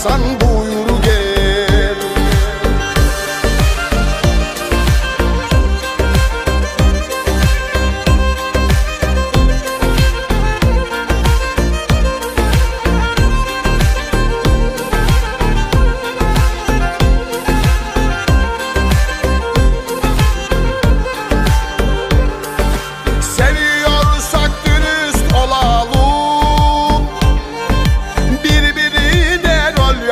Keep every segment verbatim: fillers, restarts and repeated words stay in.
olacaksan buyur gel. Seviyorsak dürüst olalım, birbirine rol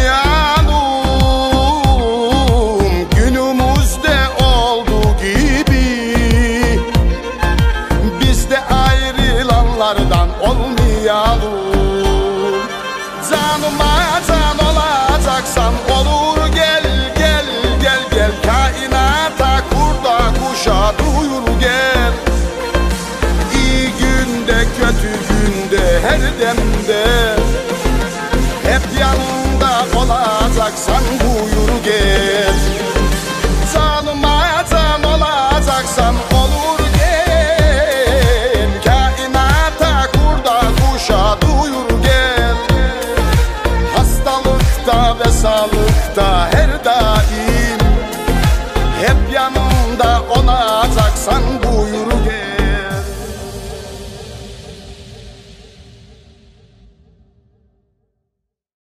yapmayalım. Günümüzde olduğu gibi biz de ayrılanlardan olmayalım. Canıma can olacaksan olur gel gel gel gel. Kainata kurda kuşa duyur gel. İyi günde kötü günde her demde hep yanında olacaksan buyur gel. Canıma can olacaksan olur gel. Kainata kurda kuşa duyur gel. Hastalıkta ve sağlıkta her daim hep yanında olacaksan buyur gel.